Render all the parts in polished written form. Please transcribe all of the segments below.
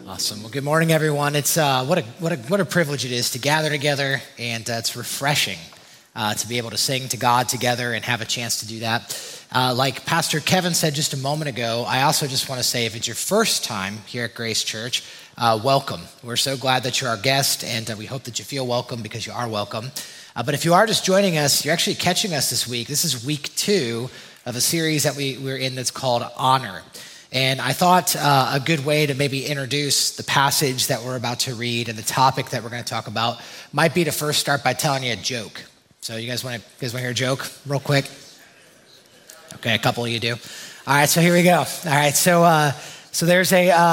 Awesome. Well, good morning, everyone. It's what a privilege it is to gather together, and it's refreshing to be able to sing to God together and have a chance to do that. Like Pastor Kevin said just a moment ago, I also just want to say, if it's your first time here at Grace Church, welcome. We're so glad that you're our guest, and we hope that you feel welcome because you are welcome. But if you are just joining us, you're actually catching us this week. This is week 2 of a series that we're in that's called Honor. And I thought a good way to maybe introduce the passage that we're about to read and the topic that we're going to talk about might be to first start by telling you a joke. So you guys want to hear a joke real quick? Okay, a couple of you do. All right, so here we go. All right, so there's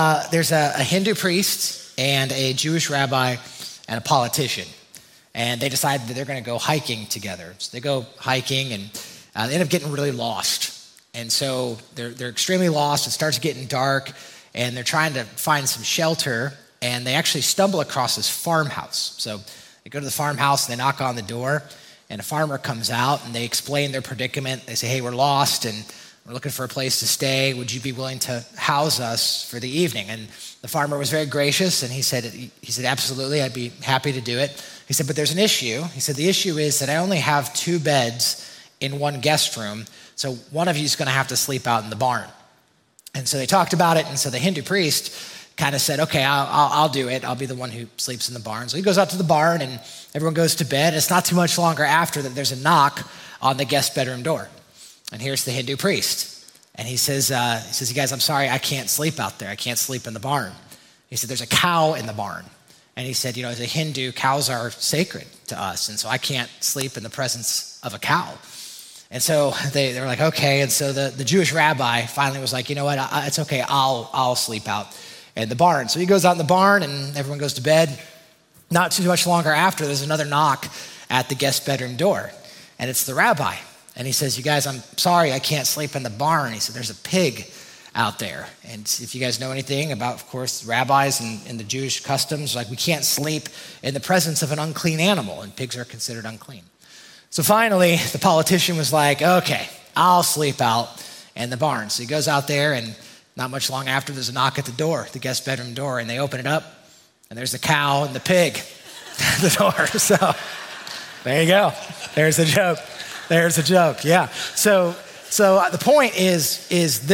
a Hindu priest and a Jewish rabbi and a politician, and they decide that they're going to go hiking together. So they go hiking and they end up getting really lost. And so they're extremely lost. It starts getting dark, and they're trying to find some shelter, and they actually stumble across this farmhouse. So they go to the farmhouse, and they knock on the door, and a farmer comes out, and they explain their predicament. They say, hey, we're lost, and we're looking for a place to stay. Would you be willing to house us for the evening? And the farmer was very gracious, and he said, absolutely, I'd be happy to do it. He said, but there's an issue. He said, the issue is that I only have 2 beds in one guest room, so one of you is going to have to sleep out in the barn. And so they talked about it, and so the Hindu priest kind of said, okay, I'll do it. I'll be the one who sleeps in the barn. So he goes out to the barn, and everyone goes to bed. It's not too much longer after that there's a knock on the guest bedroom door. And here's the Hindu priest. And he says, you guys, I'm sorry, I can't sleep out there. I can't sleep in the barn. He said, there's a cow in the barn. And he said, as a Hindu, cows are sacred to us, and so I can't sleep in the presence of a cow. And so they were like, okay. And so the Jewish rabbi finally was like, you know what, it's okay, I'll sleep out in the barn. So he goes out in the barn, and everyone goes to bed. Not too much longer after, there's another knock at the guest bedroom door, and it's the rabbi. And he says, you guys, I'm sorry, I can't sleep in the barn. He said, there's a pig out there. And if you guys know anything about, of course, rabbis and the Jewish customs, like we can't sleep in the presence of an unclean animal, and pigs are considered unclean. So finally, the politician was like, okay, I'll sleep out in the barn. So he goes out there, and not much long after, there's a knock at the door, the guest bedroom door, and they open it up, and there's the cow and the pig at the door. So there you go. There's the joke. There's the joke, yeah. So the point is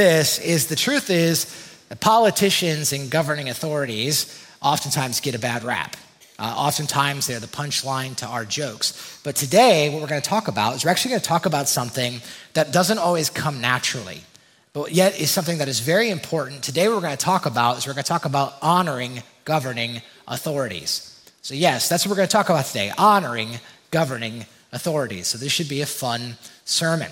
the truth is that politicians and governing authorities oftentimes get a bad rap. Oftentimes, they're the punchline to our jokes. But today, what we're going to talk about is we're actually going to talk about something that doesn't always come naturally, but yet is something that is very important. Today, what we're going to talk about honoring governing authorities. So yes, that's what we're going to talk about today, honoring governing authorities. So this should be a fun sermon.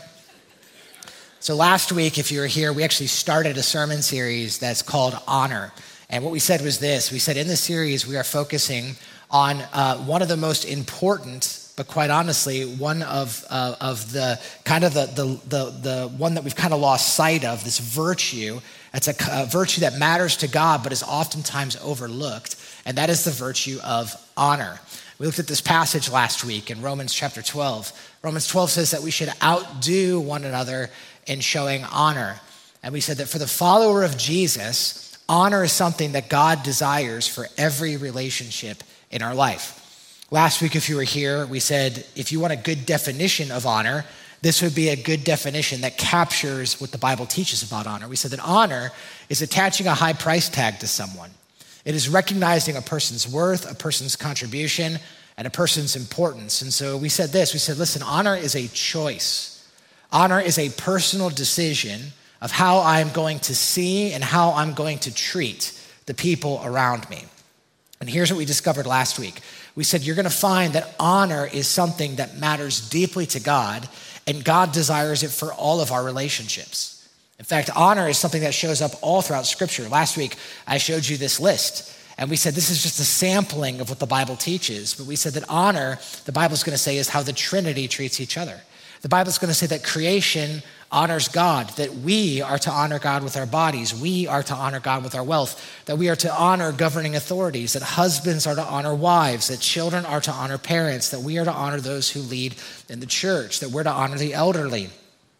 So last week, if you were here, we actually started a sermon series that's called Honor. And what we said was this. We said in this series, we are focusing on one of the most important, but quite honestly, one of the kind of the one that we've kind of lost sight of, this virtue. It's a virtue that matters to God, but is oftentimes overlooked, and that is the virtue of honor. We looked at this passage last week in Romans chapter 12. Romans 12 says that we should outdo one another in showing honor. And we said that for the follower of Jesus, honor is something that God desires for every relationship in our life. Last week, if you were here, we said if you want a good definition of honor, this would be a good definition that captures what the Bible teaches about honor. We said that honor is attaching a high price tag to someone. It is recognizing a person's worth, a person's contribution, and a person's importance. And so we said this, listen, honor is a choice. Honor is a personal decision of how I'm going to see and how I'm going to treat the people around me. And here's what we discovered last week. We said you're going to find that honor is something that matters deeply to God, and God desires it for all of our relationships. In fact, honor is something that shows up all throughout Scripture. Last week, I showed you this list, and we said this is just a sampling of what the Bible teaches, but we said that honor, the Bible's going to say, is how the Trinity treats each other. The Bible's going to say that creation honors God, that we are to honor God with our bodies, we are to honor God with our wealth, that we are to honor governing authorities, that husbands are to honor wives, that children are to honor parents, that we are to honor those who lead in the church, that we're to honor the elderly.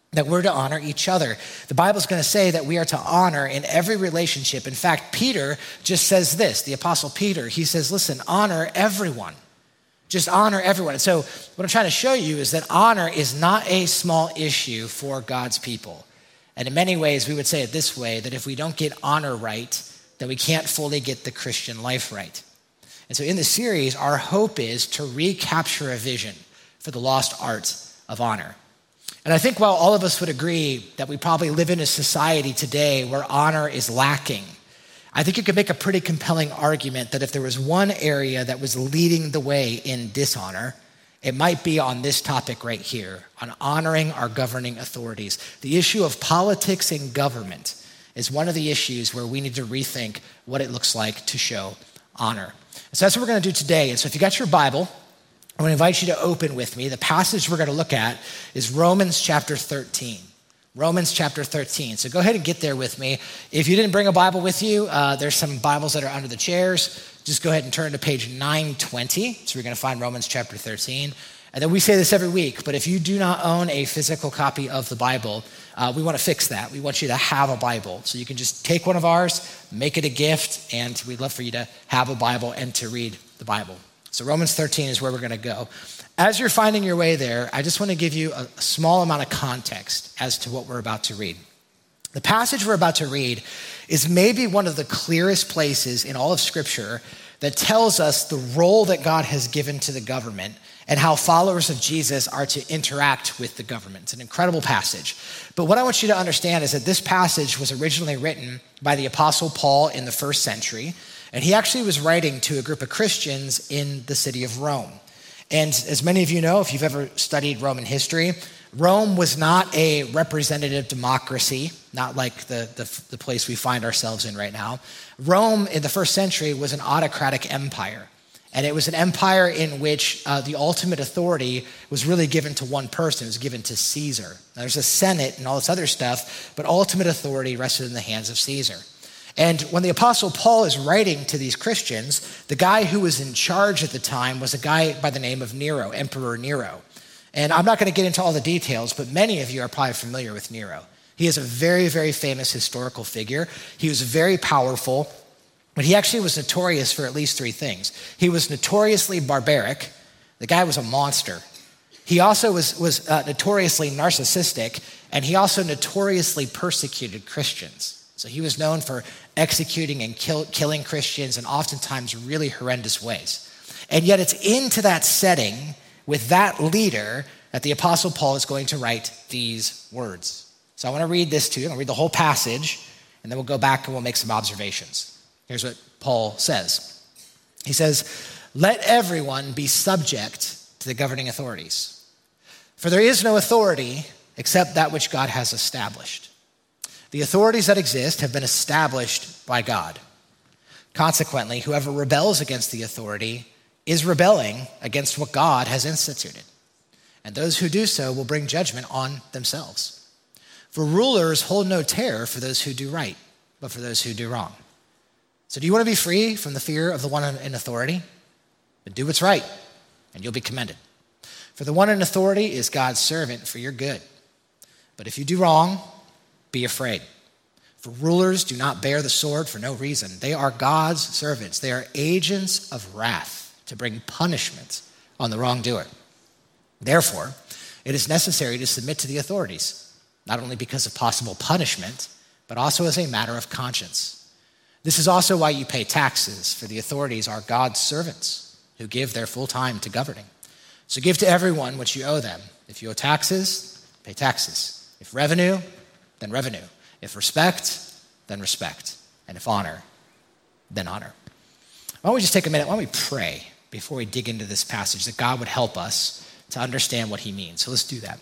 that we're to honor each other. The Bible's going to say that we are to honor in every relationship. In fact, Peter just says this, the Apostle Peter, he says, listen, honor everyone. Just honor everyone. And so what I'm trying to show you is that honor is not a small issue for God's people. And in many ways, we would say it this way, that if we don't get honor right, then we can't fully get the Christian life right. And so in this series, our hope is to recapture a vision for the lost art of honor. And I think while all of us would agree that we probably live in a society today where honor is lacking, I think you could make a pretty compelling argument that if there was one area that was leading the way in dishonor, it might be on this topic right here, on honoring our governing authorities. The issue of politics and government is one of the issues where we need to rethink what it looks like to show honor. So that's what we're going to do today. And so if you got your Bible, I want to invite you to open with me. The passage we're going to look at is Romans chapter 13. Romans chapter 13. So go ahead and get there with me. If you didn't bring a Bible with you, there's some Bibles that are under the chairs. Just go ahead and turn to page 920. So we're going to find Romans chapter 13. And then we say this every week, but if you do not own a physical copy of the Bible, we want to fix that. We want you to have a Bible. So you can just take one of ours, make it a gift, and we'd love for you to have a Bible and to read the Bible. So Romans 13 is where we're going to go. As you're finding your way there, I just want to give you a small amount of context as to what we're about to read. The passage we're about to read is maybe one of the clearest places in all of Scripture that tells us the role that God has given to the government and how followers of Jesus are to interact with the government. It's an incredible passage. But what I want you to understand is that this passage was originally written by the Apostle Paul in the first century, and he actually was writing to a group of Christians in the city of Rome. And as many of you know, if you've ever studied Roman history, Rome was not a representative democracy, not like the place we find ourselves in right now. Rome in the first century was an autocratic empire. And it was an empire in which the ultimate authority was really given to one person. It was given to Caesar. Now, there's a Senate and all this other stuff, but ultimate authority rested in the hands of Caesar. And when the Apostle Paul is writing to these Christians, the guy who was in charge at the time was a guy by the name of Nero, Emperor Nero. And I'm not going to get into all the details, but many of you are probably familiar with Nero. He is a very, very famous historical figure. He was very powerful, but he actually was notorious for at least three things. He was notoriously barbaric. The guy was a monster. He also was notoriously narcissistic, and he also notoriously persecuted Christians. So he was known for executing and killing Christians in oftentimes really horrendous ways. And yet it's into that setting with that leader that the Apostle Paul is going to write these words. So I want to read this to you. I'm going to read the whole passage, and then we'll go back and we'll make some observations. Here's what Paul says. He says, "Let everyone be subject to the governing authorities. For there is no authority except that which God has established. The authorities that exist have been established by God. Consequently, whoever rebels against the authority is rebelling against what God has instituted. And those who do so will bring judgment on themselves. For rulers hold no terror for those who do right, but for those who do wrong. So do you want to be free from the fear of the one in authority? Then do what's right, and you'll be commended. For the one in authority is God's servant for your good. But if you do wrong, be afraid. For rulers do not bear the sword for no reason. They are God's servants. They are agents of wrath to bring punishment on the wrongdoer. Therefore, it is necessary to submit to the authorities, not only because of possible punishment, but also as a matter of conscience. This is also why you pay taxes, for the authorities are God's servants who give their full time to governing. So give to everyone what you owe them. If you owe taxes, pay taxes. If revenue, then revenue. If respect, then respect. And if honor, then honor." Why don't we just take a minute? Why don't we pray before we dig into this passage that God would help us to understand what he means. So let's do that.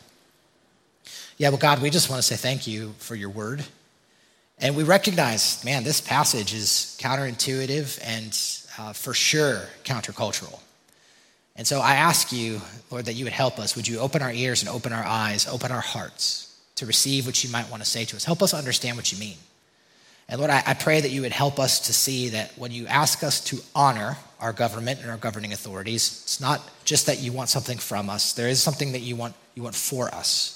Yeah, well, God, we just want to say thank you for your word. And we recognize, man, this passage is counterintuitive and for sure countercultural. And so I ask you, Lord, that you would help us. Would you open our ears and open our eyes, open our hearts to receive what you might want to say to us. Help us understand what you mean. And Lord, I pray that you would help us to see that when you ask us to honor our government and our governing authorities, it's not just that you want something from us. There is something that you want for us.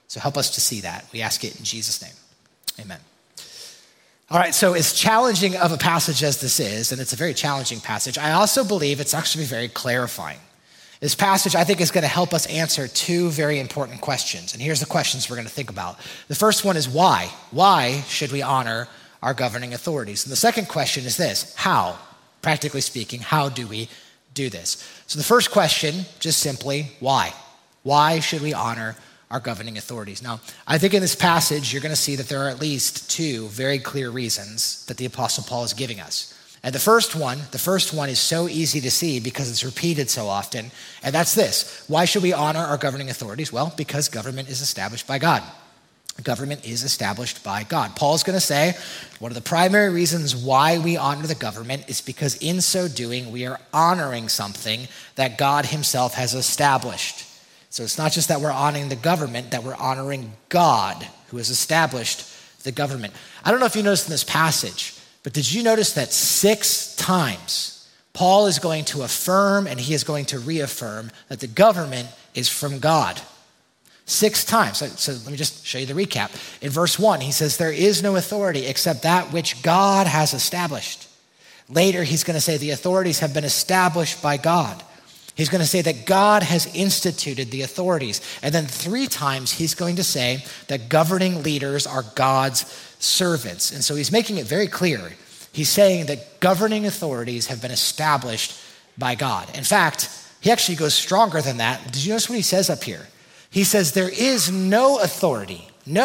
So help us to see that. We ask it in Jesus' name. Amen. All right, so as challenging of a passage as this is, and it's a very challenging passage, I also believe it's actually very clarifying. This passage, I think, is going to help us answer two very important questions. And here's the questions we're going to think about. The first one is why? Why should we honor our governing authorities? And the second question is this: how? Practically speaking, how do we do this? So the first question, just simply, why? Why should we honor our governing authorities? Now, I think in this passage, you're going to see that there are at least two very clear reasons that the Apostle Paul is giving us. And the first one is so easy to see because it's repeated so often, and that's this: why should we honor our governing authorities? Well, because government is established by God. Government is established by God. Paul's going to say one of the primary reasons why we honor the government is because in so doing, we are honoring something that God himself has established. So it's not just that we're honoring the government, that we're honoring God who has established the government. I don't know if you noticed in this passage, but did you notice that 6 times Paul is going to affirm and he is going to reaffirm that the government is from God? 6 times. So let me just show you the recap. In verse 1, he says, there is no authority except that which God has established. Later, he's going to say the authorities have been established by God. He's going to say that God has instituted the authorities. And then 3 times, he's going to say that governing leaders are God's servants. And so he's making it very clear. He's saying that governing authorities have been established by God. In fact, he actually goes stronger than that. Did you notice what he says up here? He says there is no authority,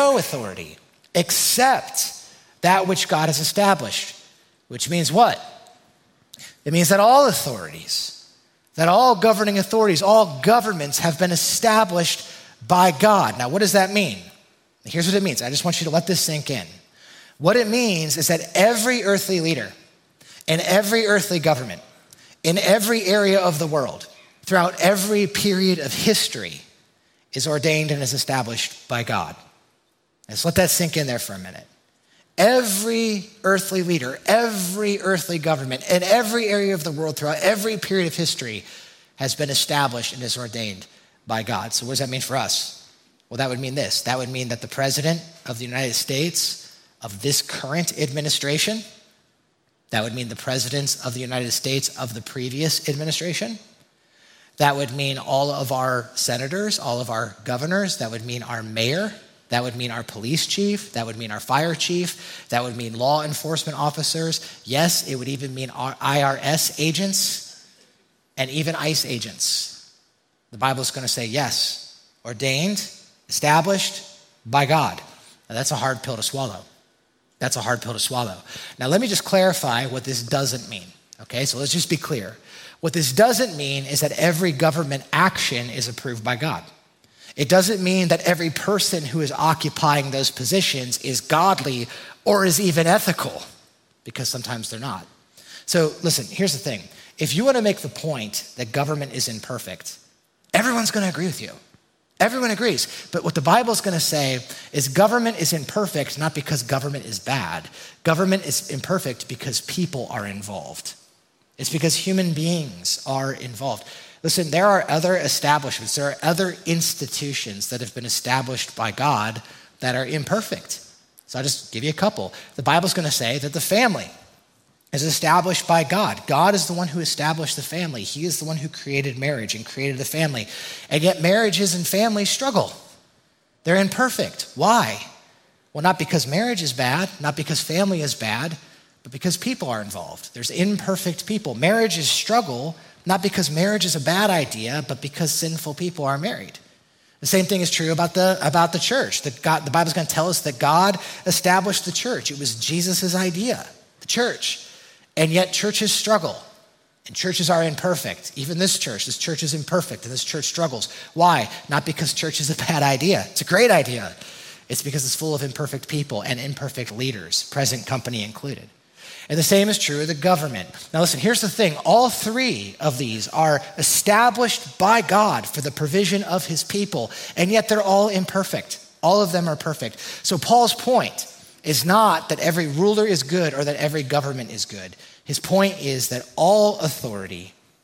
except that which God has established. Which means what? It means that all authorities, that all governing authorities, all governments have been established by God. Now, what does that mean? Here's what it means. I just want you to let this sink in. What it means is that every earthly leader and every earthly government in every area of the world, throughout every period of history, is ordained and is established by God. Let's let that sink in there for a minute. Every earthly leader, every earthly government, in every area of the world, throughout every period of history, has been established and is ordained by God. So what does that mean for us? Well, that would mean this. That would mean that the President of the United States, of this current administration, that would mean the presidents of the United States of the previous administration, that would mean all of our senators, all of our governors. That would mean our mayor. That would mean our police chief. That would mean our fire chief. That would mean law enforcement officers. Yes, it would even mean our IRS agents and even ICE agents. The Bible is going to say yes, ordained, established by God. Now, that's a hard pill to swallow. That's a hard pill to swallow. Now, let me just clarify what this doesn't mean. Okay, so let's just be clear. What this doesn't mean is that every government action is approved by God. It doesn't mean that every person who is occupying those positions is godly or is even ethical, because sometimes they're not. So listen, here's the thing. If you want to make the point that government is imperfect, everyone's going to agree with you. Everyone agrees. But what the Bible is going to say is government is imperfect not because government is bad. Government is imperfect because people are involved. It's because human beings are involved. Listen, there are other establishments, there are other institutions that have been established by God that are imperfect. So I'll just give you a couple. The Bible's going to say that the family is established by God. God is the one who established the family. He is the one who created marriage and created the family. And yet marriages and families struggle. They're imperfect. Why? Well, not because marriage is bad, not because family is bad, but because people are involved. There's imperfect people. Marriages struggle, not because marriage is a bad idea, but because sinful people are married. The same thing is true about the church. The Bible's going to tell us that God established the church. It was Jesus' idea, the church. And yet churches struggle, and churches are imperfect. Even this church is imperfect, and this church struggles. Why? Not because church is a bad idea. It's a great idea. It's because it's full of imperfect people and imperfect leaders, present company included. And the same is true of the government. Now listen, here's the thing. All 3 of these are established by God for the provision of his people, and yet they're all imperfect. All of them are perfect. So Paul's point is not that every ruler is good or that every government is good. His point is that all authority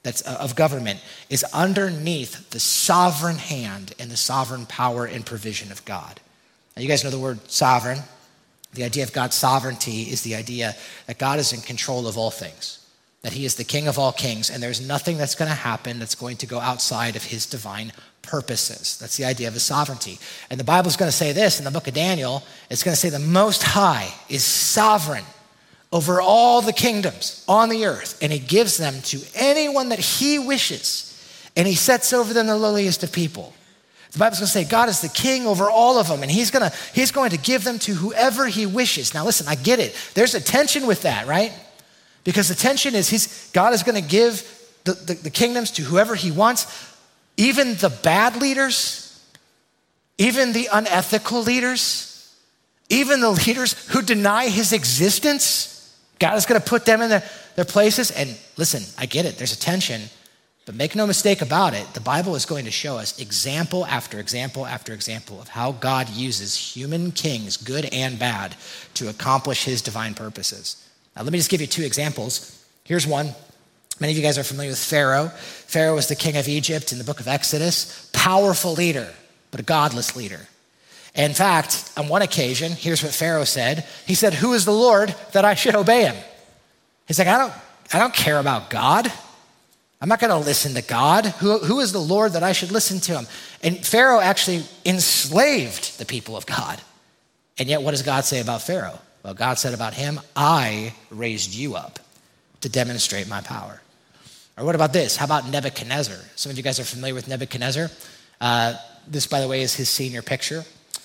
that's of government is underneath the sovereign hand and the sovereign power and provision of God. Now, you guys know the word sovereign. The idea of God's sovereignty is the idea that God is in control of all things, that he is the king of all kings, and there's nothing that's going to happen that's going to go outside of his divine purposes. That's the idea of his sovereignty. And the Bible's going to say this in the book of Daniel. It's going to say the Most High is sovereign over all the kingdoms on the earth, and he gives them to anyone that he wishes, and he sets over them the lowliest of people. The Bible's going to say God is the king over all of them, and he's going to give them to whoever he wishes. Now listen, I get it. There's a tension with that, right? Because the tension is God is going to give the kingdoms to whoever he wants, even the bad leaders, even the unethical leaders, even the leaders who deny his existence. God is going to put them in their places. And listen, I get it. There's a tension. But make no mistake about it, the Bible is going to show us example after example after example of how God uses human kings, good and bad, to accomplish his divine purposes. Now, let me just give you two examples. Here's one. Many of you guys are familiar with Pharaoh. Pharaoh was the king of Egypt in the book of Exodus. Powerful leader, but a godless leader. In fact, on one occasion, here's what Pharaoh said. He said, "Who is the Lord that I should obey him?" He's like, I don't care about God. I'm not going to listen to God. Who is the Lord that I should listen to him? And Pharaoh actually enslaved the people of God. And yet what does God say about Pharaoh? Well, God said about him, I raised you up to demonstrate my power. Or what about this? How about Nebuchadnezzar? Some of you guys are familiar with Nebuchadnezzar. This, by the way, is his senior picture.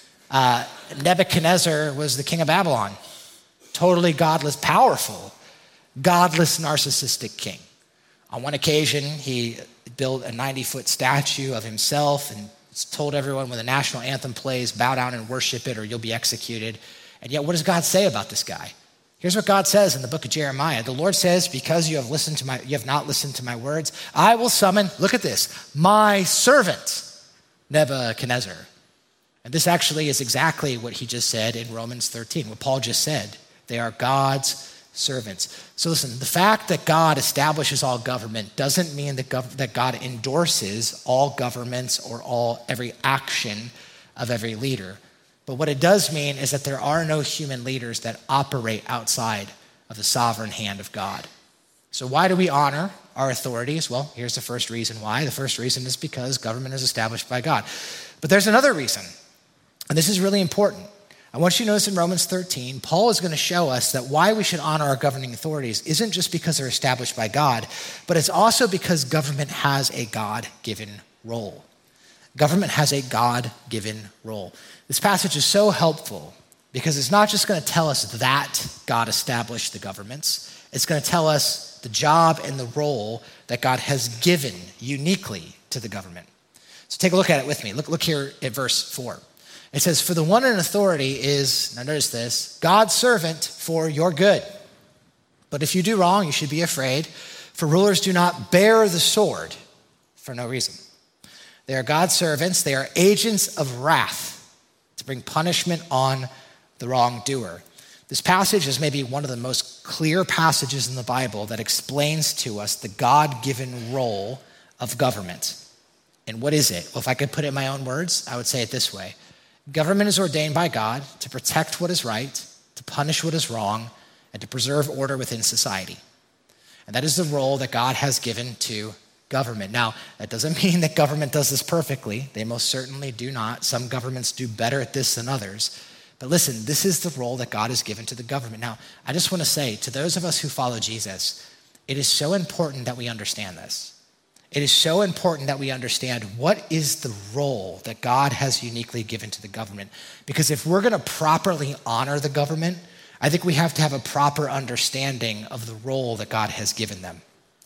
Nebuchadnezzar was the king of Babylon. Totally godless, powerful, godless, narcissistic king. On one occasion, he built a 90-foot statue of himself and told everyone when the national anthem plays, bow down and worship it or you'll be executed. And yet, what does God say about this guy? Here's what God says in the book of Jeremiah. The Lord says, because you have not listened to my words, I will summon, look at this, my servant, Nebuchadnezzar. And this actually is exactly what he just said in Romans 13, what Paul just said. They are God's servants. So listen, the fact that God establishes all government doesn't mean that God endorses all governments or every action of every leader. But what it does mean is that there are no human leaders that operate outside of the sovereign hand of God. So why do we honor our authorities? Well, here's the first reason why. The first reason is because government is established by God. But there's another reason, and this is really important. I want you to notice in Romans 13, Paul is going to show us that why we should honor our governing authorities isn't just because they're established by God, but it's also because government has a God-given role. Government has a God-given role. This passage is so helpful because it's not just going to tell us that God established the governments. It's going to tell us the job and the role that God has given uniquely to the government. So take a look at it with me. Look here at verse 4. It says, for the one in authority is, now notice this, God's servant for your good. But if you do wrong, you should be afraid, for rulers do not bear the sword for no reason. They are God's servants. They are agents of wrath to bring punishment on the wrongdoer. This passage is maybe one of the most clear passages in the Bible that explains to us the God-given role of government. And what is it? Well, if I could put it in my own words, I would say it this way. Government is ordained by God to protect what is right, to punish what is wrong, and to preserve order within society. And that is the role that God has given to government. Now, that doesn't mean that government does this perfectly. They most certainly do not. Some governments do better at this than others. But listen, this is the role that God has given to the government. Now, I just want to say to those of us who follow Jesus, it is so important that we understand this. It is so important that we understand what is the role that God has uniquely given to the government. Because if we're going to properly honor the government, I think we have to have a proper understanding of the role that God has given them.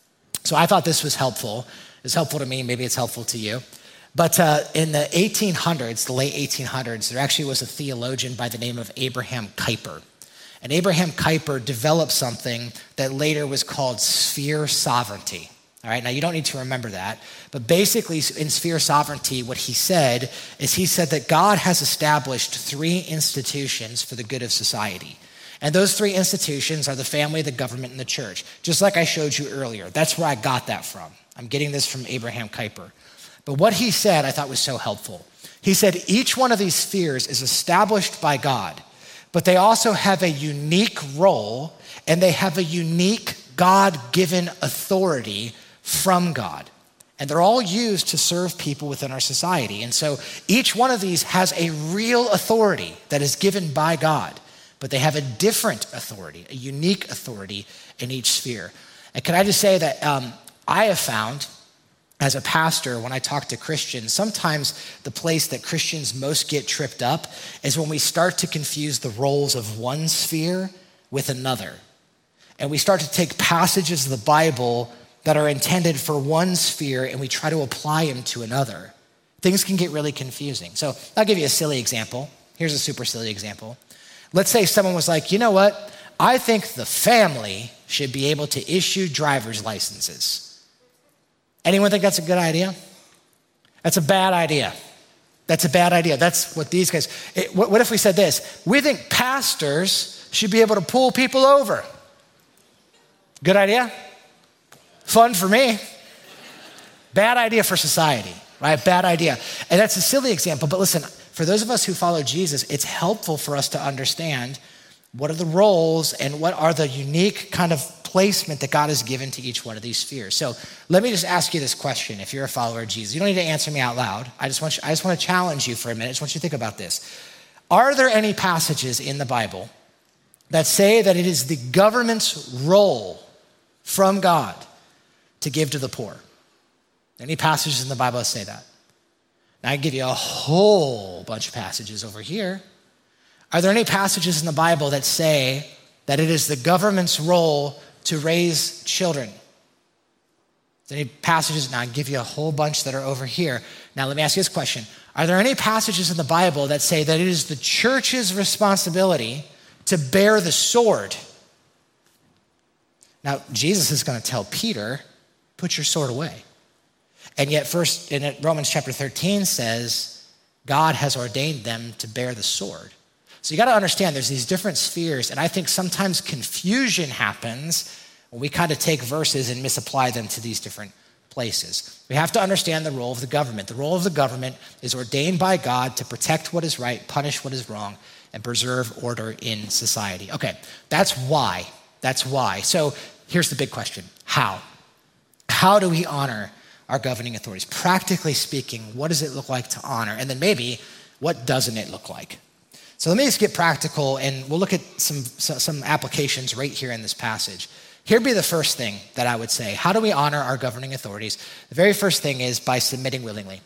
So I thought this was helpful. It's helpful to me. Maybe it's helpful to you. But in the 1800s, the late 1800s, there actually was a theologian by the name of Abraham Kuyper. And Abraham Kuyper developed something that later was called sphere sovereignty. All right, now you don't need to remember that, but basically in sphere sovereignty, what he said is he said that God has established three institutions for the good of society. And those three institutions are the family, the government, and the church. Just like I showed you earlier. That's where I got that from. I'm getting this from Abraham Kuyper. But what he said I thought was so helpful. He said each one of these spheres is established by God, but they also have a unique role and they have a unique God-given authority from God. And they're all used to serve people within our society. And so each one of these has a real authority that is given by God, but they have a different authority, a unique authority in each sphere. And can I just say that I have found as a pastor, when I talk to Christians, sometimes the place that Christians most get tripped up is when we start to confuse the roles of one sphere with another. And we start to take passages of the Bible that are intended for one sphere and we try to apply them to another. Things can get really confusing. So I'll give you a silly example. Here's a super silly example. Let's say someone was like, you know what? I think the family should be able to issue driver's licenses. Anyone think that's a good idea? That's a bad idea. That's a bad idea. That's what these guys, what if we said this? We think pastors should be able to pull people over. Good idea? Fun for me. Bad idea for society, right? Bad idea. And that's a silly example, but listen, for those of us who follow Jesus, it's helpful for us to understand what are the roles and what are the unique kind of placement that God has given to each one of these spheres. So let me just ask you this question. If you're a follower of Jesus, you don't need to answer me out loud. I just want to challenge you for a minute. I just want you to think about this. Are there any passages in the Bible that say that it is the government's role from God to give to the poor? Any passages in the Bible that say that? Now I give you a whole bunch of passages over here. Are there any passages in the Bible that say that it is the government's role to raise children? Any passages? Now I give you a whole bunch that are over here. Now let me ask you this question. Are there any passages in the Bible that say that it is the church's responsibility to bear the sword? Now Jesus is going to tell Peter, put your sword away. And yet Romans chapter 13 says God has ordained them to bear the sword. So you got to understand there's these different spheres, and I think sometimes confusion happens when we kind of take verses and misapply them to these different places. We have to understand the role of the government. The role of the government is ordained by God to protect what is right, punish what is wrong, and preserve order in society. Okay, that's why. That's why. So here's the big question. How? How do we honor our governing authorities? Practically speaking, what does it look like to honor? And then maybe, what doesn't it look like? So let me just get practical, and we'll look at some applications right here in this passage. Here'd be the first thing that I would say. How do we honor our governing authorities? The very first thing is by submitting willingly.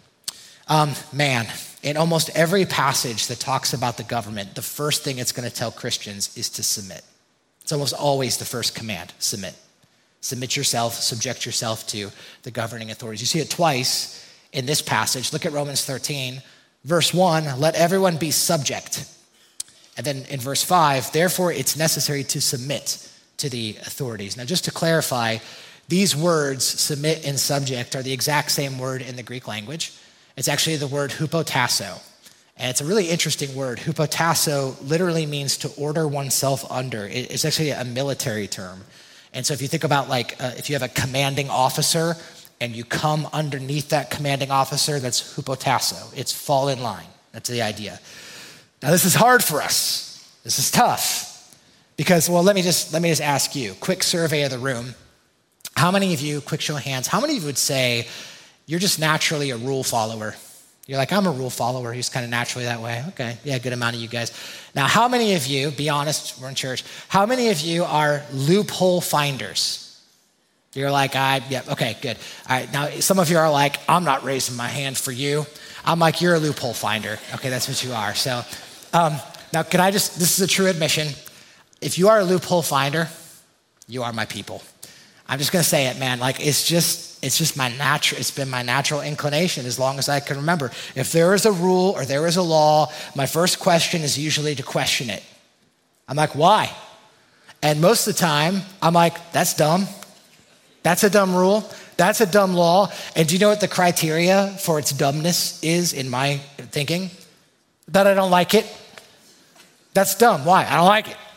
In almost every passage that talks about the government, the first thing it's going to tell Christians is to submit. It's almost always the first command, submit. Submit yourself, subject yourself to the governing authorities. You see it twice in this passage. Look at Romans 13, verse 1, let everyone be subject. And then in verse 5, therefore it's necessary to submit to the authorities. Now just to clarify, these words, submit and subject, are the exact same word in the Greek language. It's actually the word hupotasso. And it's a really interesting word. Hupotasso literally means to order oneself under. It's actually a military term. And so if you think about if you have a commanding officer and you come underneath that commanding officer, that's hupotasso. It's fall in line. That's the idea. Now this is hard for us. This is tough because, let me just ask you, quick survey of the room. How many of you, quick show of hands, how many of you would say you're just naturally a rule follower? You're like, I'm a rule follower. He's kind of naturally that way. Okay, yeah, good amount of you guys. Now, how many of you, be honest, we're in church, how many of you are loophole finders? You're like, okay, good. All right, now some of you are like, I'm not raising my hand for you. I'm like, you're a loophole finder. Okay, that's what you are. So now this is a true admission. If you are a loophole finder, you are my people. I'm just gonna say it, man. It's just my natural, it's been my natural inclination as long as I can remember. If there is a rule or there is a law, my first question is usually to question it. I'm like, why? And most of the time, I'm like, that's dumb. That's a dumb rule. That's a dumb law. And do you know what the criteria for its dumbness is in my thinking? That I don't like it. That's dumb. Why? I don't like it.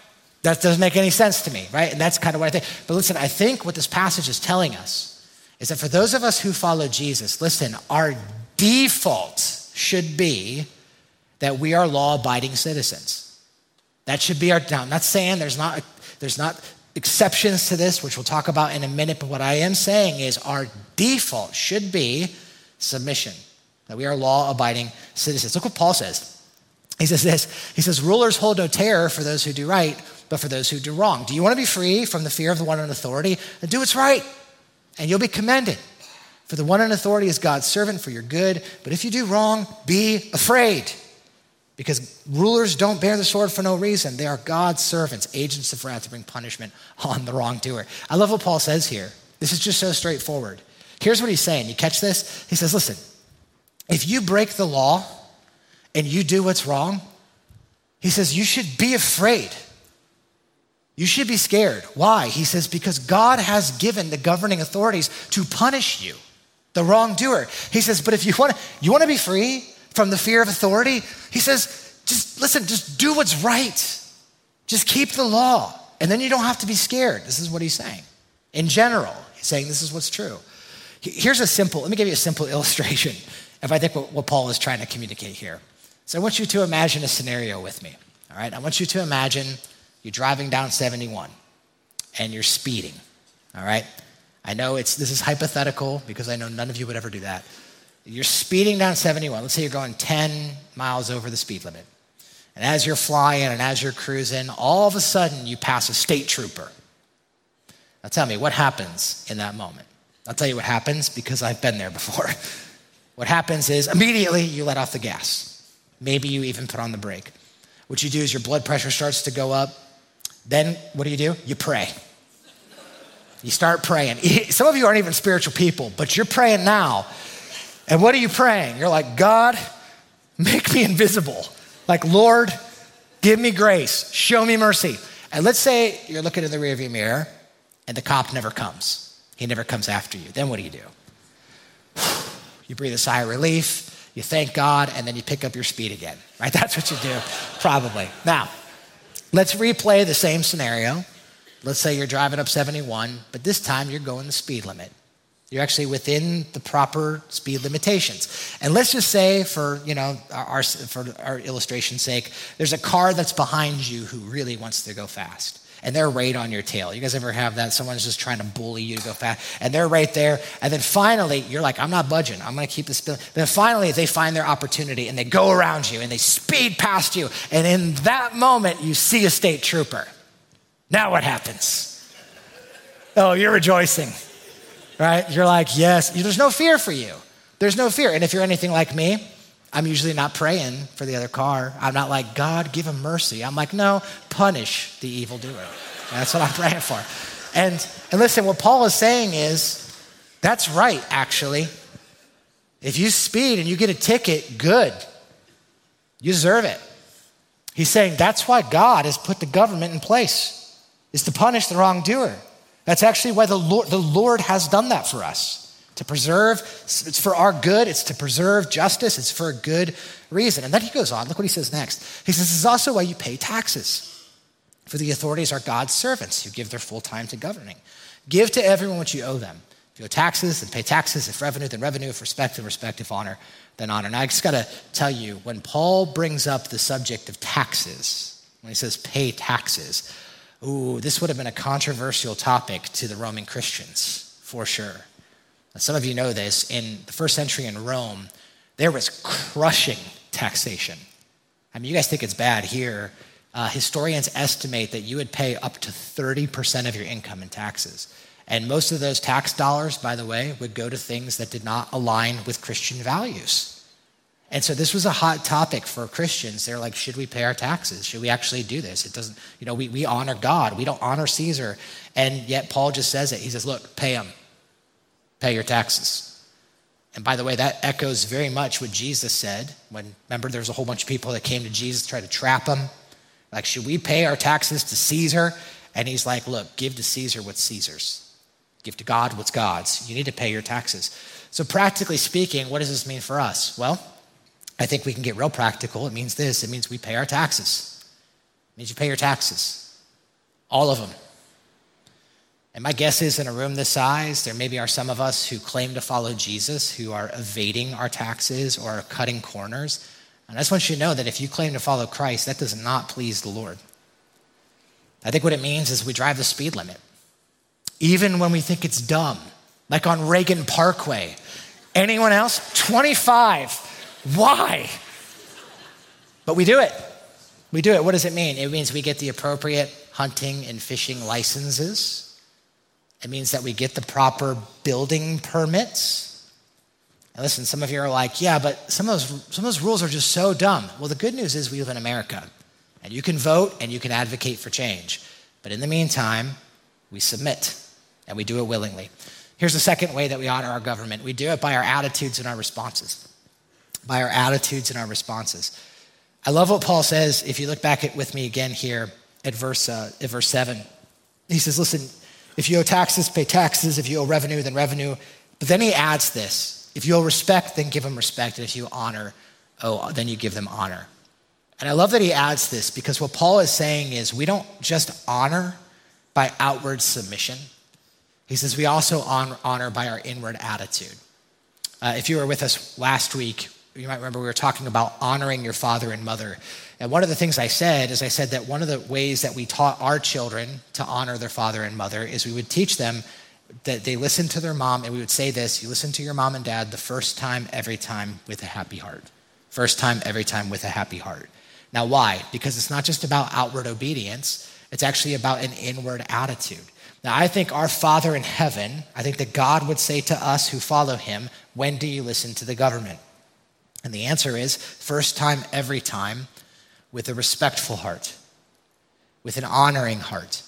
That doesn't make any sense to me, right? And that's kind of what I think. But listen, I think what this passage is telling us is that for those of us who follow Jesus, listen, our default should be that we are law-abiding citizens. That should be our, now I'm not saying there's not exceptions to this, which we'll talk about in a minute, but what I am saying is our default should be submission, that we are law-abiding citizens. Look what Paul says. He says this, he says, rulers hold no terror for those who do right, but for those who do wrong. Do you want to be free from the fear of the one in authority? Then do what's right, and you'll be commended. For the one in authority is God's servant for your good, but if you do wrong, be afraid. Because rulers don't bear the sword for no reason. They are God's servants, agents of wrath to bring punishment on the wrongdoer. I love what Paul says here. This is just so straightforward. Here's what he's saying. You catch this? He says, listen, if you break the law and you do what's wrong, he says, you should be afraid. You should be scared. Why? He says, because God has given the governing authorities to punish you, the wrongdoer. He says, but if you want to be free from the fear of authority, he says, just do what's right. Just keep the law. And then you don't have to be scared. This is what he's saying. In general, he's saying this is what's true. Let me give you a simple illustration if I think what Paul is trying to communicate here. So I want you to imagine a scenario with me, all right? I want you to imagine you're driving down 71 and you're speeding, all right? I know this is hypothetical because I know none of you would ever do that. You're speeding down 71. Let's say you're going 10 miles over the speed limit. And as you're flying and as you're cruising, all of a sudden you pass a state trooper. Now tell me, what happens in that moment? I'll tell you what happens because I've been there before. What happens is immediately you let off the gas. Maybe you even put on the brake. What you do is your blood pressure starts to go up. Then what do? You pray. You start praying. Some of you aren't even spiritual people, but you're praying now. And what are you praying? You're like, God, make me invisible. Like, Lord, give me grace. Show me mercy. And let's say you're looking in the rearview mirror and the cop never comes. He never comes after you. Then what do? You breathe a sigh of relief, you thank God, and then you pick up your speed again, right? That's what you do, probably. Now, let's replay the same scenario. Let's say you're driving up 71, but this time you're going the speed limit. You're actually within the proper speed limitations. And let's just say for our illustration's sake, there's a car that's behind you who really wants to go fast. And they're right on your tail. You guys ever have that? Someone's just trying to bully you to go fast. And they're right there. And then finally, you're like, I'm not budging. I'm going to keep the speed. Then finally, they find their opportunity and they go around you and they speed past you. And in that moment, you see a state trooper. Now what happens? Oh, you're rejoicing. Right? You're like, yes. There's no fear for you. There's no fear. And if you're anything like me, I'm usually not praying for the other car. I'm not like, God, give him mercy. I'm like, no, punish the evildoer. That's what I'm praying for. And listen, what Paul is saying is, that's right, actually. If you speed and you get a ticket, good. You deserve it. He's saying that's why God has put the government in place, is to punish the wrongdoer. That's actually why the Lord has done that for us. To preserve, it's for our good, it's to preserve justice, it's for a good reason. And then he goes on, look what he says next. He says, this is also why you pay taxes. For the authorities are God's servants who give their full time to governing. Give to everyone what you owe them. If you owe taxes, then pay taxes. If revenue, then revenue. If respect, then respect. If honor, then honor. Now I just gotta tell you, when Paul brings up the subject of taxes, when he says pay taxes, this would have been a controversial topic to the Roman Christians, for sure. Some of you know this, in the first century in Rome, there was crushing taxation. I mean, you guys think it's bad here. Historians estimate that you would pay up to 30% of your income in taxes. And most of those tax dollars, by the way, would go to things that did not align with Christian values. And so this was a hot topic for Christians. They're like, should we pay our taxes? Should we actually do this? It doesn't, we honor God. We don't honor Caesar. And yet Paul just says it. He says, look, pay them. Pay your taxes. And by the way, that echoes very much what Jesus said when, remember, there was a whole bunch of people that came to Jesus to try to trap him. Like, should we pay our taxes to Caesar? And he's like, look, give to Caesar what's Caesar's. Give to God what's God's. You need to pay your taxes. So practically speaking, what does this mean for us? Well, I think we can get real practical. It means this. It means we pay our taxes. It means you pay your taxes. All of them. And my guess is in a room this size, there maybe are some of us who claim to follow Jesus who are evading our taxes or cutting corners. And I just want you to know that if you claim to follow Christ, that does not please the Lord. I think what it means is we drive the speed limit, even when we think it's dumb, like on Reagan Parkway. Anyone else? 25. Why? But we do it. We do it. What does it mean? It means we get the appropriate hunting and fishing licenses. It means that we get the proper building permits. And listen, some of you are like, yeah, but some of those rules are just so dumb. Well, the good news is we live in America, and you can vote and you can advocate for change. But in the meantime, we submit, and we do it willingly. Here's the second way that we honor our government. We do it by our attitudes and our responses. By our attitudes and our responses. I love what Paul says. If you look back with me again here at verse 7, he says, listen, if you owe taxes, pay taxes. If you owe revenue, then revenue. But then he adds this. If you owe respect, then give them respect. And if you honor, then you give them honor. And I love that he adds this because what Paul is saying is we don't just honor by outward submission. He says we also honor by our inward attitude. If you were with us last week, you might remember we were talking about honoring your father and mother. And one of the things I said is I said that one of the ways that we taught our children to honor their father and mother is we would teach them that they listen to their mom, and we would say this, you listen to your mom and dad the first time, every time with a happy heart. First time, every time with a happy heart. Now why? Because it's not just about outward obedience, it's actually about an inward attitude. Now I think our Father in heaven, I think that God would say to us who follow him, when do you listen to the government? And the answer is first time, every time, with a respectful heart, with an honoring heart.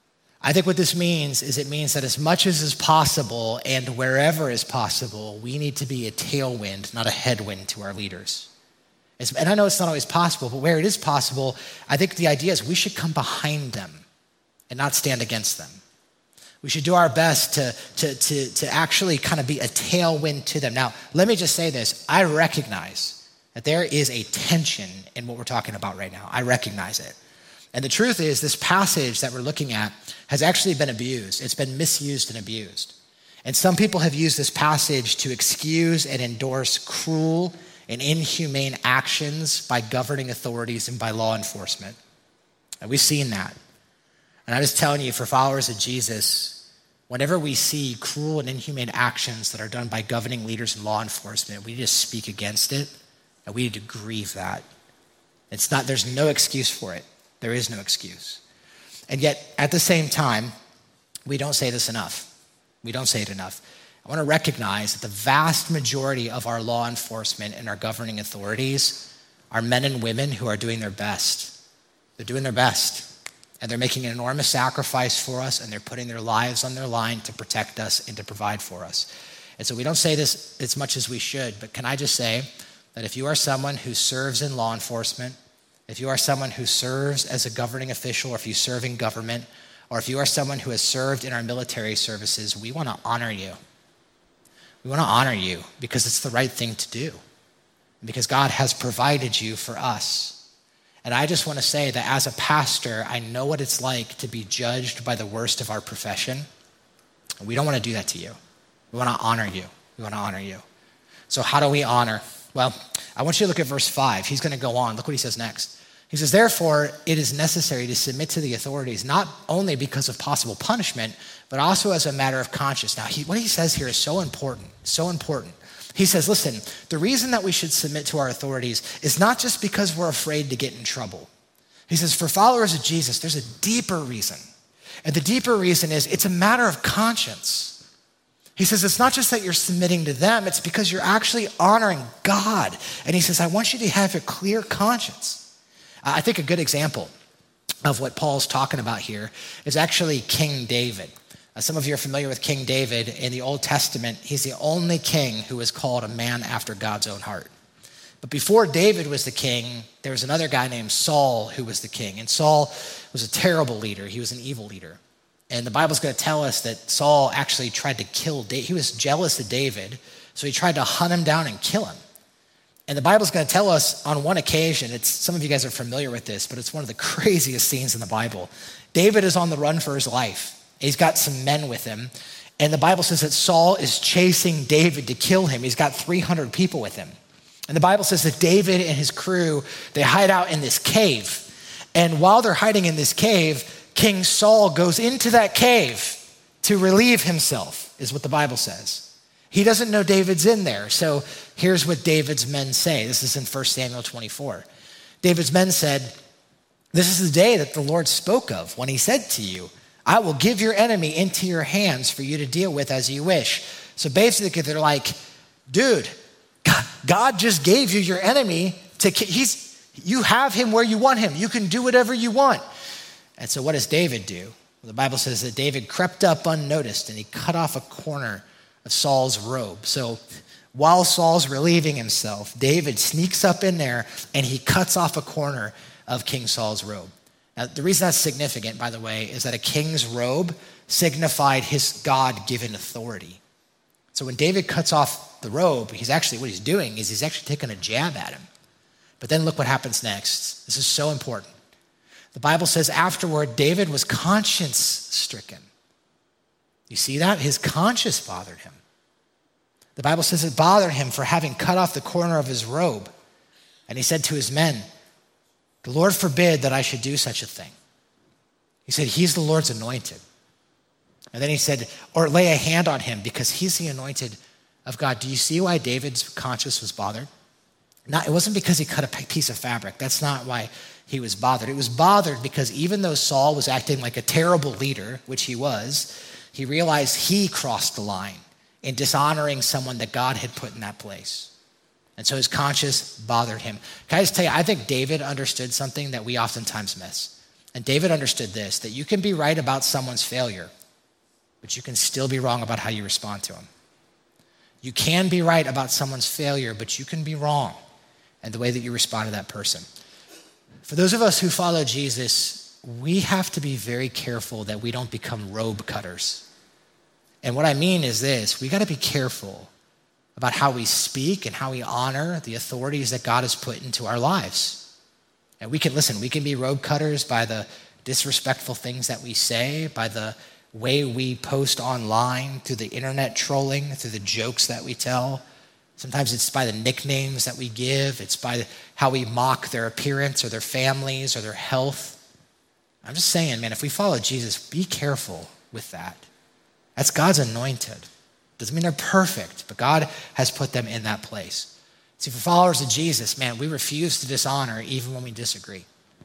I think what this means is it means that as much as is possible and wherever is possible, we need to be a tailwind, not a headwind to our leaders. And I know it's not always possible, but where it is possible, I think the idea is we should come behind them and not stand against them. We should do our best to actually kind of be a tailwind to them. Now, let me just say this. I recognize that there is a tension in what we're talking about right now. I recognize it. And the truth is this passage that we're looking at has actually been abused. It's been misused and abused. And some people have used this passage to excuse and endorse cruel and inhumane actions by governing authorities and by law enforcement. And we've seen that. And I'm just telling you, for followers of Jesus, whenever we see cruel and inhumane actions that are done by governing leaders and law enforcement, we need to speak against it, and we need to grieve that. There's no excuse for it. There is no excuse. And yet, at the same time, we don't say this enough. We don't say it enough. I want to recognize that the vast majority of our law enforcement and our governing authorities are men and women who are doing their best. They're doing their best. And they're making an enormous sacrifice for us, and they're putting their lives on their line to protect us and to provide for us. And so we don't say this as much as we should, but can I just say that if you are someone who serves in law enforcement, if you are someone who serves as a governing official, or if you serve in government, or if you are someone who has served in our military services, we want to honor you. We want to honor you because it's the right thing to do, because God has provided you for us. And I just want to say that as a pastor, I know what it's like to be judged by the worst of our profession. And we don't want to do that to you. We want to honor you. We want to honor you. So how do we honor? Well, I want you to look at verse 5. He's going to go on. Look what he says next. He says, therefore, it is necessary to submit to the authorities, not only because of possible punishment, but also as a matter of conscience. Now, what he says here is so important, so important. He says, listen, the reason that we should submit to our authorities is not just because we're afraid to get in trouble. He says, for followers of Jesus, there's a deeper reason. And the deeper reason is it's a matter of conscience. He says, it's not just that you're submitting to them, it's because you're actually honoring God. And he says, I want you to have a clear conscience. I think a good example of what Paul's talking about here is actually King David. Some of you are familiar with King David. In the Old Testament, he's the only king who is called a man after God's own heart. But before David was the king, there was another guy named Saul who was the king. And Saul was a terrible leader. He was an evil leader. And the Bible's going to tell us that Saul actually tried to kill David. He was jealous of David, so he tried to hunt him down and kill him. And the Bible's going to tell us on one occasion, some of you guys are familiar with this, but it's one of the craziest scenes in the Bible. David is on the run for his life. He's got some men with him. And the Bible says that Saul is chasing David to kill him. He's got 300 people with him. And the Bible says that David and his crew, they hide out in this cave. And while they're hiding in this cave, King Saul goes into that cave to relieve himself, is what the Bible says. He doesn't know David's in there. So here's what David's men say. This is in 1 Samuel 24. David's men said, "This is the day that the Lord spoke of when he said to you, I will give your enemy into your hands for you to deal with as you wish." So basically they're like, dude, God just gave you your enemy you have him where you want him. You can do whatever you want. And so what does David do? Well, the Bible says that David crept up unnoticed and he cut off a corner of Saul's robe. So while Saul's relieving himself, David sneaks up in there and he cuts off a corner of King Saul's robe. Now, the reason that's significant, by the way, is that a king's robe signified his God-given authority. So when David cuts off the robe, what he's actually taking a jab at him. But then look what happens next. This is so important. The Bible says afterward, David was conscience-stricken. You see that? His conscience bothered him. The Bible says it bothered him for having cut off the corner of his robe. And he said to his men, "The Lord forbid that I should do such a thing." He said, "He's the Lord's anointed." And then he said, "Or lay a hand on him because he's the anointed of God." Do you see why David's conscience was bothered? It wasn't because he cut a piece of fabric. That's not why he was bothered. It was bothered because even though Saul was acting like a terrible leader, which he was, he realized he crossed the line in dishonoring someone that God had put in that place. And so his conscience bothered him. Can I just tell you, I think David understood something that we oftentimes miss. And David understood this, that you can be right about someone's failure, but you can still be wrong about how you respond to them. You can be right about someone's failure, but you can be wrong in the way that you respond to that person. For those of us who follow Jesus, we have to be very careful that we don't become robe cutters. And what I mean is this: we got to be careful about how we speak and how we honor the authorities that God has put into our lives. And we can be robe cutters by the disrespectful things that we say, by the way we post online, through the internet trolling, through the jokes that we tell. Sometimes it's by the nicknames that we give. It's by how we mock their appearance or their families or their health. I'm just saying, man, if we follow Jesus, be careful with that. That's God's anointed. Doesn't mean they're perfect, but God has put them in that place. See, for followers of Jesus, man, we refuse to dishonor even when we disagree.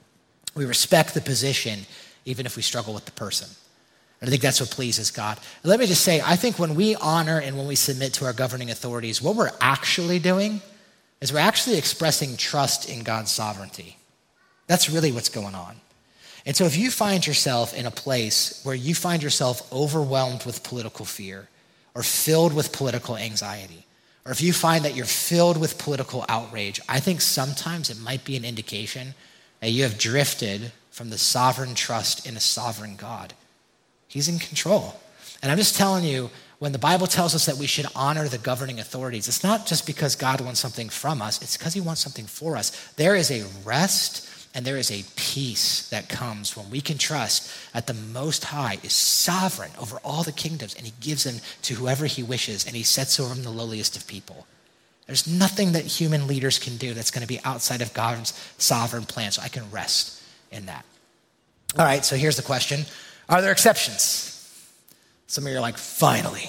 We respect the position even if we struggle with the person. And I think that's what pleases God. And let me just say, I think when we honor and when we submit to our governing authorities, what we're actually doing is we're actually expressing trust in God's sovereignty. That's really what's going on. And so if you find yourself in a place where you find yourself overwhelmed with political fear or filled with political anxiety, or if you find that you're filled with political outrage, I think sometimes it might be an indication that you have drifted from the sovereign trust in a sovereign God. He's in control. And I'm just telling you, when the Bible tells us that we should honor the governing authorities, it's not just because God wants something from us, it's because he wants something for us. There is a rest and there is a peace that comes when we can trust that the Most High is sovereign over all the kingdoms, and he gives them to whoever he wishes, and he sets over them the lowliest of people. There's nothing that human leaders can do that's going to be outside of God's sovereign plan, so I can rest in that. All right, so here's the question. Are there exceptions? Some of you are like, finally.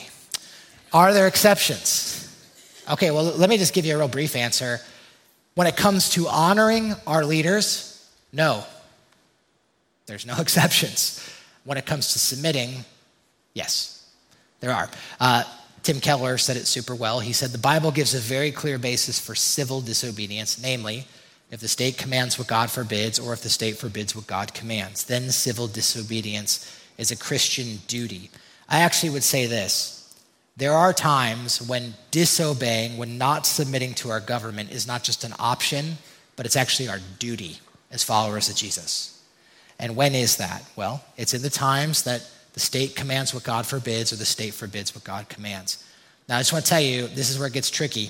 Are there exceptions? Okay, well, let me just give you a real brief answer. When it comes to honoring our leaders, no. There's no exceptions. When it comes to submitting, yes, there are. Tim Keller said it super well. He said, the Bible gives a very clear basis for civil disobedience, namely, if the state commands what God forbids, or if the state forbids what God commands, then civil disobedience is a Christian duty. I actually would say this. There are times when disobeying, when not submitting to our government is not just an option, but it's actually our duty as followers of Jesus. And when is that? Well, it's in the times that the state commands what God forbids or the state forbids what God commands. Now, I just want to tell you, this is where it gets tricky.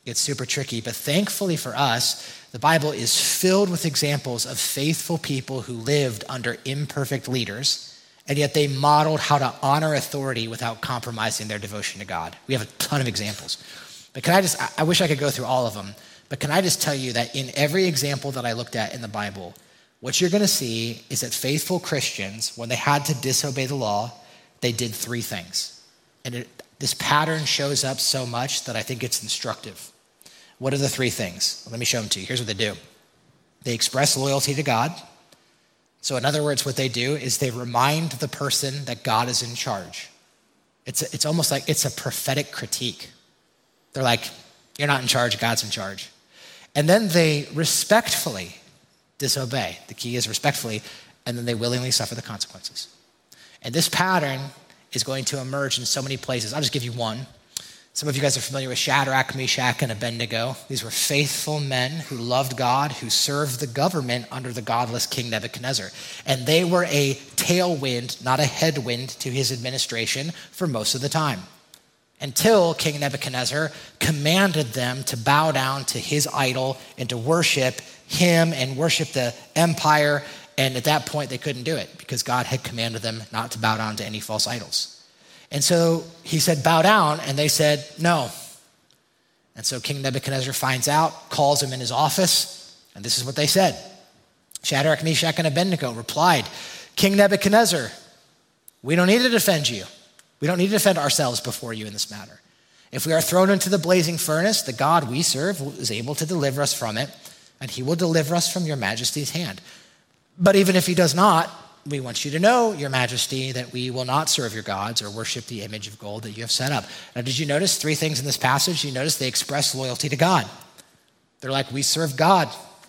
It's super tricky, but thankfully for us, the Bible is filled with examples of faithful people who lived under imperfect leaders, and yet they modeled how to honor authority without compromising their devotion to God. We have a ton of examples. But I wish I could go through all of them, but can I just tell you that in every example that I looked at in the Bible, what you're gonna see is that faithful Christians, when they had to disobey the law, they did three things. And this pattern shows up so much that I think it's instructive. What are the three things? Let me show them to you. Here's what they do. They express loyalty to God. So in other words, what they do is they remind the person that God is in charge. It's almost like it's a prophetic critique. They're like, you're not in charge, God's in charge. And then they respectfully disobey. The key is respectfully, and then they willingly suffer the consequences. And this pattern is going to emerge in so many places. I'll just give you one. Some of you guys are familiar with Shadrach, Meshach, and Abednego. These were faithful men who loved God, who served the government under the godless King Nebuchadnezzar. And they were a tailwind, not a headwind, to his administration for most of the time, until King Nebuchadnezzar commanded them to bow down to his idol and to worship him and worship the empire. And at that point, they couldn't do it because God had commanded them not to bow down to any false idols. And so he said, bow down, and they said, no. And so King Nebuchadnezzar finds out, calls him in his office, and this is what they said. Shadrach, Meshach, and Abednego replied, King Nebuchadnezzar, we don't need to defend you. We don't need to defend ourselves before you in this matter. If we are thrown into the blazing furnace, the God we serve is able to deliver us from it, and he will deliver us from your majesty's hand. But even if he does not, we want you to know, your majesty, that we will not serve your gods or worship the image of gold that you have set up. Now, did you notice three things in this passage? You notice they express loyalty to God. They're like, we serve God.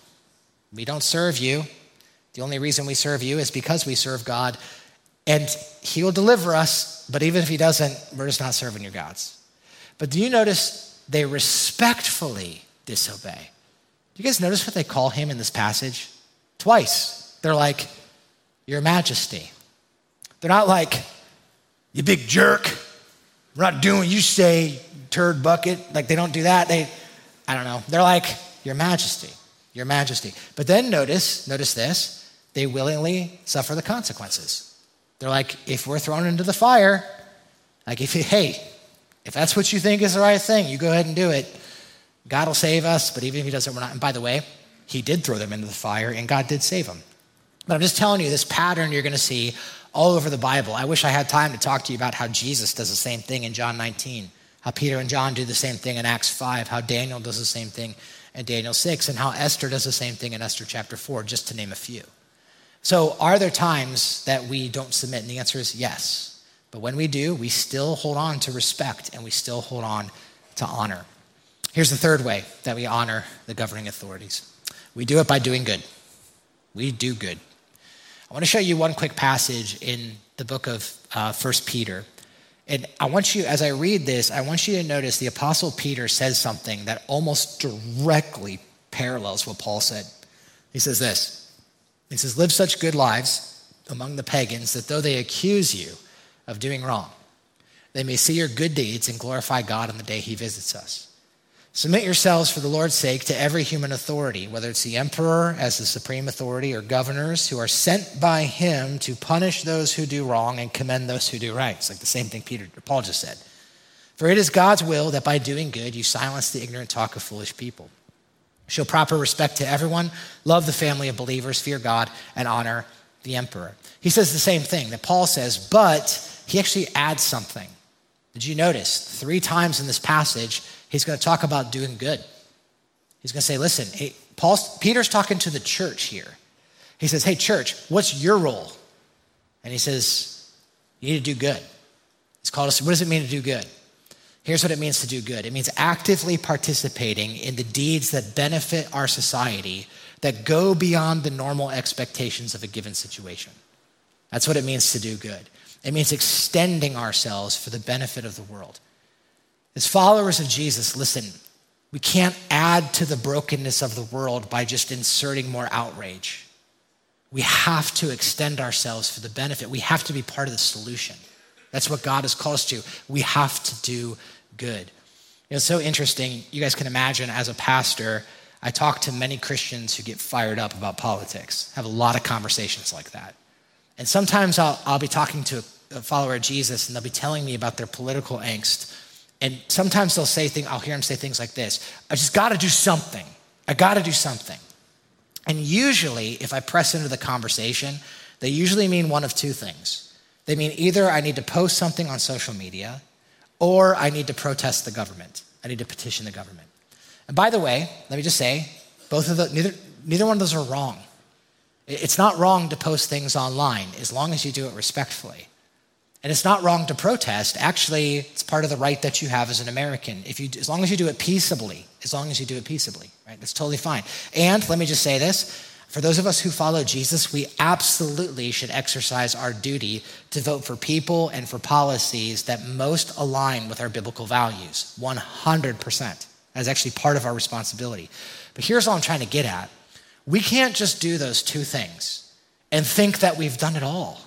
We don't serve you. The only reason we serve you is because we serve God, and he will deliver us, but even if he doesn't, we're just not serving your gods. But do you notice they respectfully disobey? Do you guys notice what they call him in this passage? Twice. They're like, your majesty. They're not like, you big jerk. We're not doing what you say, turd bucket. Like they don't do that. I don't know. They're like, your majesty, your majesty. But then notice this, they willingly suffer the consequences. They're like, if we're thrown into the fire, like if that's what you think is the right thing, you go ahead and do it. God will save us, but even if he doesn't, we're not. And by the way, he did throw them into the fire and God did save them. But I'm just telling you, this pattern you're going to see all over the Bible. I wish I had time to talk to you about how Jesus does the same thing in John 19, how Peter and John do the same thing in Acts 5, how Daniel does the same thing in Daniel 6, and how Esther does the same thing in Esther chapter 4, just to name a few. So are there times that we don't submit? And the answer is yes. But when we do, we still hold on to respect and we still hold on to honor. Here's the third way that we honor the governing authorities. We do it by doing good. We do good. I want to show you one quick passage in the book of 1 Peter. And I want you, as I read this, I want you to notice the Apostle Peter says something that almost directly parallels what Paul said. He says this. He says, live such good lives among the pagans that though they accuse you of doing wrong, they may see your good deeds and glorify God on the day he visits us. Submit yourselves for the Lord's sake to every human authority, whether it's the emperor as the supreme authority or governors who are sent by him to punish those who do wrong and commend those who do right. It's like the same thing Paul just said. For it is God's will that by doing good, you silence the ignorant talk of foolish people. Show proper respect to everyone, love the family of believers, fear God, and honor the emperor. He says the same thing that Paul says, but he actually adds something. Did you notice 3 times in this passage, he's going to talk about doing good. He's going to say, listen, Peter's talking to the church here. He says, hey, church, what's your role? And he says, you need to do good. It's called, what does it mean to do good? Here's what it means to do good. It means actively participating in the deeds that benefit our society, that go beyond the normal expectations of a given situation. That's what it means to do good. It means extending ourselves for the benefit of the world. As followers of Jesus, listen, we can't add to the brokenness of the world by just inserting more outrage. We have to extend ourselves for the benefit. We have to be part of the solution. That's what God has called us to. We have to do good. It's so interesting. You guys can imagine, as a pastor, I talk to many Christians who get fired up about politics, have a lot of conversations like that. And sometimes I'll be talking to a follower of Jesus, and they'll be telling me about their political angst. And sometimes they'll say things, I'll hear them say things like this: I just got to do something. I got to do something. And usually, if I press into the conversation, they usually mean one of two things. They mean either I need to post something on social media, or I need to protest the government. I need to petition the government. And by the way, let me just say, neither one of those are wrong. It's not wrong to post things online as long as you do it respectfully. And it's not wrong to protest. Actually, it's part of the right that you have as an American. As long as you do it peaceably, right? That's totally fine. And let me just say this. For those of us who follow Jesus, we absolutely should exercise our duty to vote for people and for policies that most align with our biblical values, 100%. That's actually part of our responsibility. But here's all I'm trying to get at. We can't just do those two things and think that we've done it all.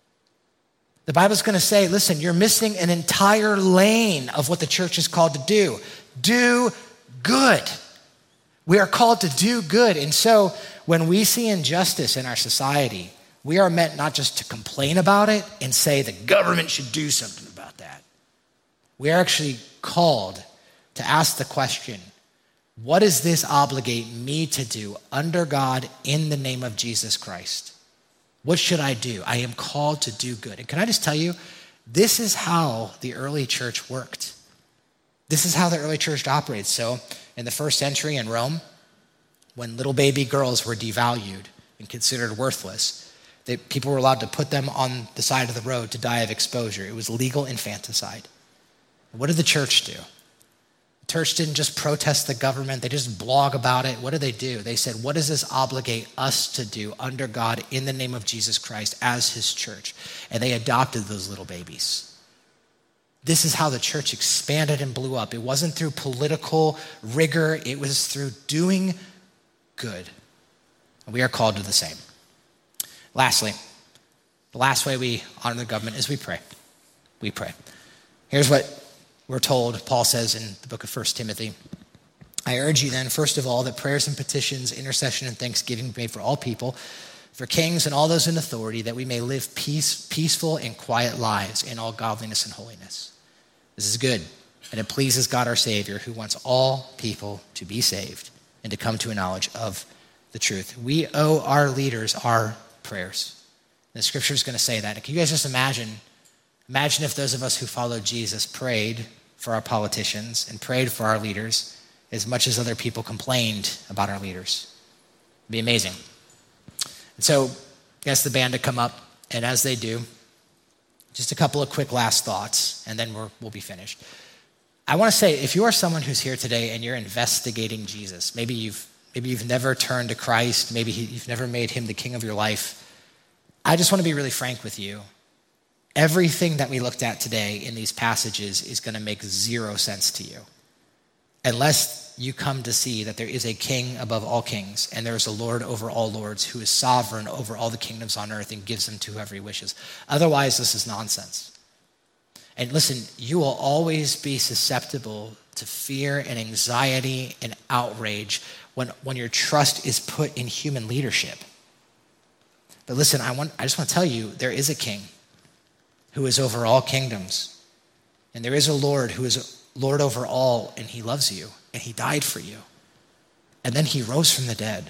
The Bible's going to say, listen, you're missing an entire lane of what the church is called to do. Do good. We are called to do good. And so when we see injustice in our society, we are meant not just to complain about it and say the government should do something about that. We are actually called to ask the question, what does this obligate me to do under God in the name of Jesus Christ? What should I do? I am called to do good. And can I just tell you, this is how the early church worked. This is how the early church operated. So in the first century in Rome, when little baby girls were devalued and considered worthless, people were allowed to put them on the side of the road to die of exposure. It was legal infanticide. What did the church do? The church didn't just protest the government. They just blog about it. What did they do? They said, what does this obligate us to do under God in the name of Jesus Christ as his church? And they adopted those little babies. This is how the church expanded and blew up. It wasn't through political rigor. It was through doing good. And we are called to the same. Lastly, the last way we honor the government is we pray. We pray. Here's what we're told, Paul says in the book of 1 Timothy. I urge you then, first of all, that prayers and petitions, intercession and thanksgiving be made for all people, for kings and all those in authority, that we may live peaceful and quiet lives in all godliness and holiness. This is good, and it pleases God our Savior, who wants all people to be saved and to come to a knowledge of the truth. We owe our leaders our prayers. And the scripture is going to say that. And can you guys just imagine if those of us who follow Jesus prayed for our politicians and prayed for our leaders as much as other people complained about our leaders? It'd be amazing. And so I ask the band to come up, and as they do, just a couple of quick last thoughts, and then we'll be finished. I want to say, if you are someone who's here today and you're investigating Jesus, maybe you've never turned to Christ, maybe you've never made him the king of your life, I just want to be really frank with you. Everything that we looked at today in these passages is going to make zero sense to you unless you come to see that there is a king above all kings and there is a Lord over all lords who is sovereign over all the kingdoms on earth and gives them to whoever he wishes. Otherwise, this is nonsense. And listen, you will always be susceptible to fear and anxiety and outrage when your trust is put in human leadership. But listen, I just want to tell you, there is a king who is over all kingdoms. And there is a Lord who is Lord over all, and he loves you, and he died for you. And then he rose from the dead.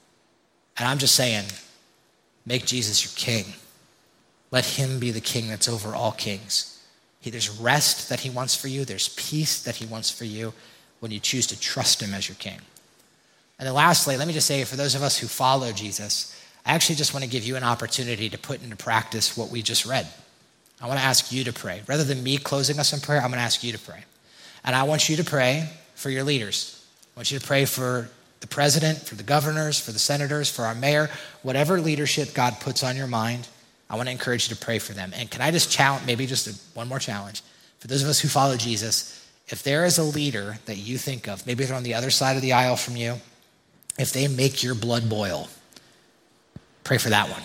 And I'm just saying, make Jesus your king. Let him be the king that's over all kings. There's rest that he wants for you. There's peace that he wants for you when you choose to trust him as your king. And then lastly, let me just say, for those of us who follow Jesus, I actually just want to give you an opportunity to put into practice what we just read. I want to ask you to pray. Rather than me closing us in prayer, I'm going to ask you to pray. And I want you to pray for your leaders. I want you to pray for the president, for the governors, for the senators, for our mayor, whatever leadership God puts on your mind. I want to encourage you to pray for them. And can I just challenge, maybe just one more challenge. For those of us who follow Jesus, if there is a leader that you think of, maybe they're on the other side of the aisle from you, if they make your blood boil, pray for that one.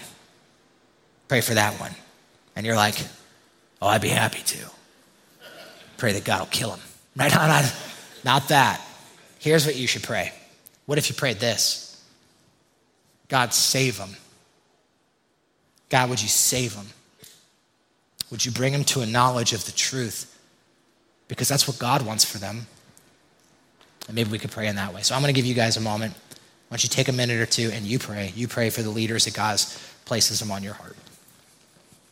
Pray for that one. And you're like, oh, I'd be happy to. Pray that God will kill him. Right? Not that. Here's what you should pray. What if you prayed this? God, save them. God, would you save them? Would you bring them to a knowledge of the truth? Because that's what God wants for them. And maybe we could pray in that way. So I'm going to give you guys a moment. Why don't you take a minute or two and you pray. You pray for the leaders that God places them on your heart.